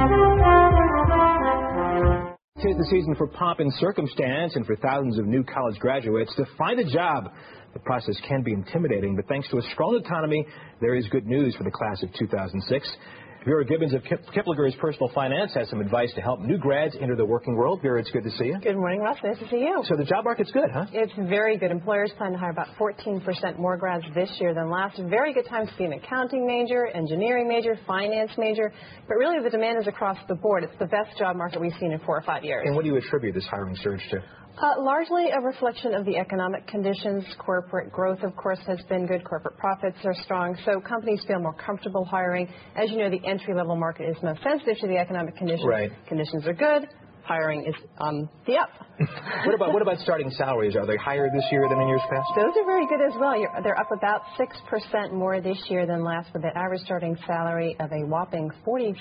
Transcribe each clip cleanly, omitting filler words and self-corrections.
'Tis the season for pomp and circumstance, and for thousands of new college graduates to find a job. The process can be intimidating, but thanks to a strong economy, there is good news for the class of 2006. Vera Gibbons of Kiplinger Personal Finance has some advice to help new grads enter the working world. Vera, it's good to see you. Good morning, Russ. Nice to see you. So the job market's good, huh? It's very good. Employers plan to hire about 14% more grads this year than last. Very good times to be an accounting major, engineering major, finance major. But really the demand is across the board. It's the best job market we've seen in 4 or 5 years. And what do you attribute this hiring surge to? Largely a reflection of the economic conditions. Corporate growth, of course, has been good. Corporate profits are strong, so companies feel more comfortable hiring. As you know, the entry-level market is most sensitive to the economic conditions. Right. Conditions are good. Hiring is on the up. What about starting salaries? Are they higher this year than in years past? Those are very good as well. They're up about 6% more this year than last, with the average starting salary of a whopping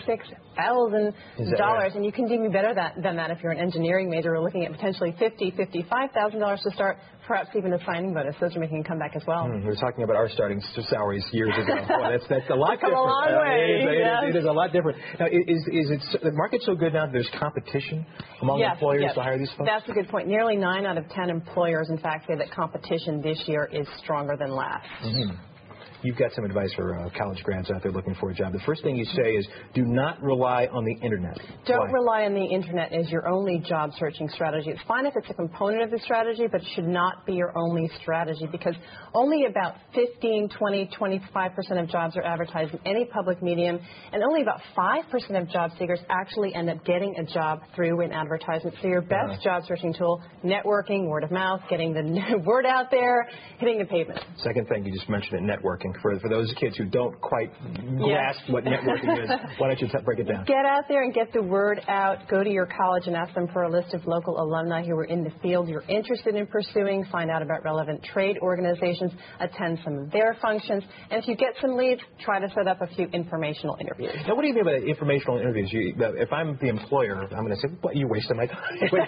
$46,000. And you can do better than that if you're an engineering major. We're looking at potentially $55,000 to start, perhaps even a signing bonus. Those are making a comeback as well. We were talking about our starting salaries years ago. Boy, that's a lot different. A long way. It is a lot different. Now, is the market so good now that there's competition among employers to hire these folks? That's a good point. Nearly 9 out of 10 employers, in fact, say that competition this year is stronger than last. You've got some advice for college grads out there looking for a job. The first thing you say is do not rely on the Internet. Don't rely on the Internet as your only job searching strategy. It's fine if it's a component of the strategy, but it should not be your only strategy, because only about 15, 20, 25% of jobs are advertised in any public medium, and only about 5% of job seekers actually end up getting a job through an advertisement. So your best job searching tool, networking, word of mouth, getting the word out there, hitting the pavement. Second thing, you just mentioned it, networking. For those kids who don't quite grasp what networking is, why don't you break it down? Get out there and get the word out. Go to your college and ask them for a list of local alumni who are in the field you're interested in pursuing. Find out about relevant trade organizations. Attend some of their functions. And if you get some leads, try to set up a few informational interviews. Now, what do you mean by informational interviews? If I'm the employer, I'm going to say, well, you're wasting my time.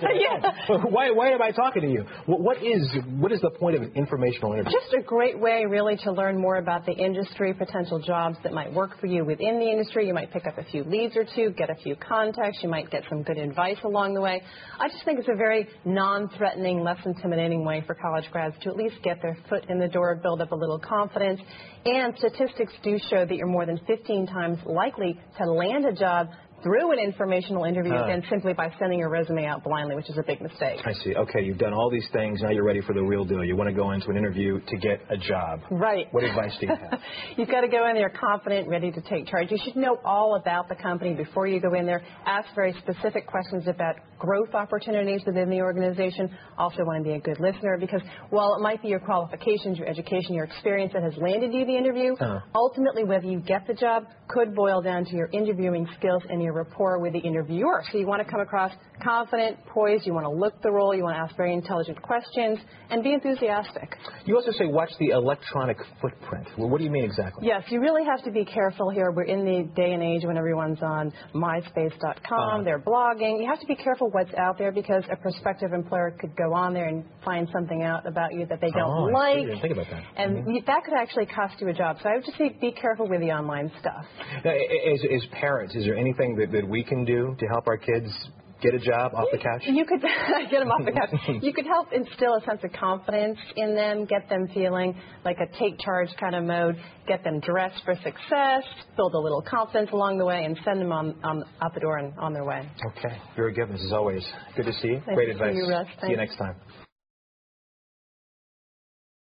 Why am I talking to you? What is the point of an informational interview? Just a great way, really, to learn more about the industry, potential jobs that might work for you within the industry. You might pick up a few leads or two, get a few contacts. You might get some good advice along the way. I just think it's a very non-threatening, less intimidating way for college grads to at least get their foot in the door, build up a little confidence. And statistics do show that you're more than 15 times likely to land a job through an informational interview than simply by sending your resume out blindly, which is a big mistake. I see. Okay, you've done all these things. Now you're ready for the real deal. You want to go into an interview to get a job. Right. What advice do you have? You've got to go in there confident, ready to take charge. You should know all about the company before you go in there. Ask very specific questions about growth opportunities within the organization. Also want to be a good listener, because while it might be your qualifications, your education, your experience that has landed you the interview, ultimately whether you get the job could boil down to your interviewing skills and your rapport with the interviewer. So you want to come across confident, poised, you want to look the role, you want to ask very intelligent questions, and be enthusiastic. You also say watch the electronic footprint. Well, what do you mean exactly? Yes, you really have to be careful here. We're in the day and age when everyone's on myspace.com, they're blogging. You have to be careful what's out there, because a prospective employer could go on there and find something out about you that they don't like. I didn't think about that. And that could actually cost you a job. So I would just say be careful with the online stuff. Now, as parents, is there anything that we can do to help our kids get a job off the couch? You could get them off the couch. You could help instill a sense of confidence in them, get them feeling like a take charge kind of mode, get them dressed for success, build a little confidence along the way, and send them out the door and on their way. Okay. Vera Gibbons, as always, good to see you. Nice Great to advice. see you, Russ. See you next time.